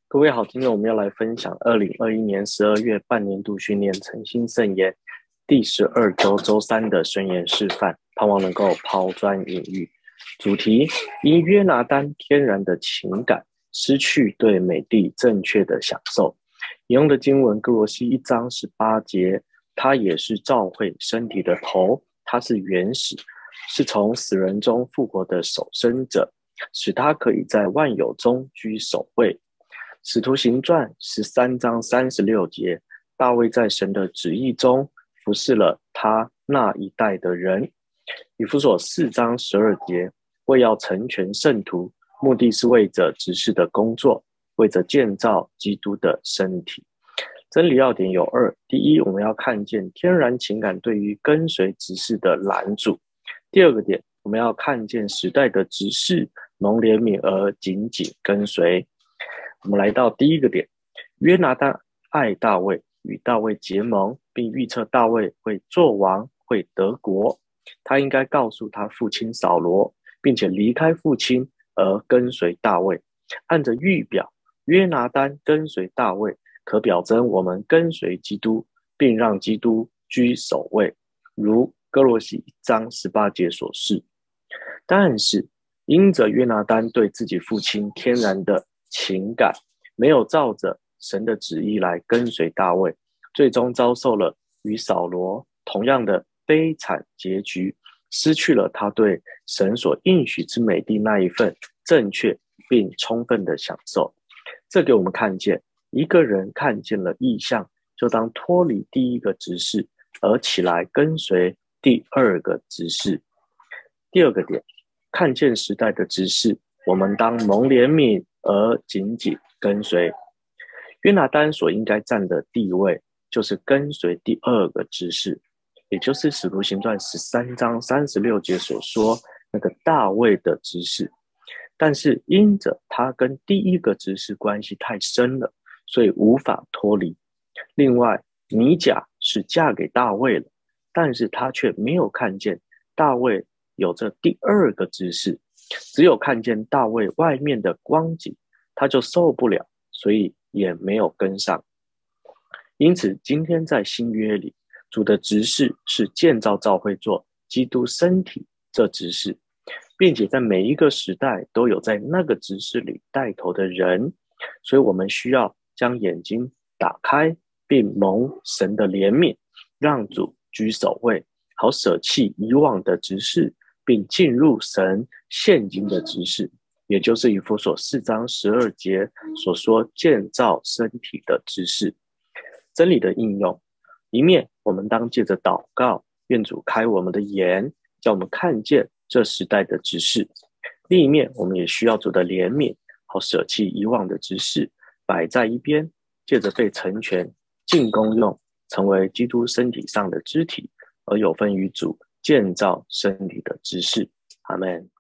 各位好，今天我们要来分享2021年12月半年度训练诚心圣言第12周周3的宣言示范，盼望能够抛砖引玉。主题：因约拿单天然的情感失去对美地正确的享受。引用的经文歌罗西1章18节，他也是教会身体的头，他是原始，是从死人中复活的守生者，使他可以在万有中居首位。使徒行传13章36节，大卫在神的旨意中服侍了他那一代的人。以弗所4章12节，为要成全圣徒，目的是为着执事的工作，为着建造基督的身体。真理要点有2：第一，我们要看见天然情感对于跟随执事的拦阻；第二个点，我们要看见时代的执事蒙怜悯而紧紧跟随。我们来到第一个点，约拿单爱大卫，与大卫结盟，并预测大卫会做王，会得国。他应该告诉他父亲扫罗，并且离开父亲而跟随大卫。按着预表，约拿单跟随大卫，可表征我们跟随基督，并让基督居首位，如歌罗西1章18节所示。但是因着约拿单对自己父亲天然的情感，没有照着神的旨意来跟随大卫，最终遭受了与扫罗同样的悲惨结局，失去了他对神所应许之美地那一份正确并充分的享受。这给我们看见，一个人看见了异象，就当脱离第一个执事，而起来跟随第二个执事。第二个点，看见时代的执事，我们当蒙怜悯而紧紧跟随。约拿单所应该站的地位，就是跟随第二个执事，也就是使徒行传13章36节所说那个大卫的执事。但是因着他跟第一个执事关系太深了，所以无法脱离。另外，米甲是嫁给大卫了，但是他却没有看见大卫有着第二个执事，只有看见大卫外面的光景，他就受不了，所以也没有跟上。因此今天在新约里，主的执事是建造教会做基督身体这执事，并且在每一个时代都有在那个执事里带头的人，所以我们需要将眼睛打开，并蒙神的怜悯，让主居首位，好舍弃以往的执事，并进入神现今的执事，也就是以弗所4章12节所说建造身体的执事。真理的应用，一面我们当借着祷告，愿主开我们的眼，叫我们看见这时代的执事；另一面我们也需要主的怜悯，好舍弃以往的执事，摆在一边，借着被成全进功用，成为基督身体上的肢体，而有分于主建造身体的执事。阿们。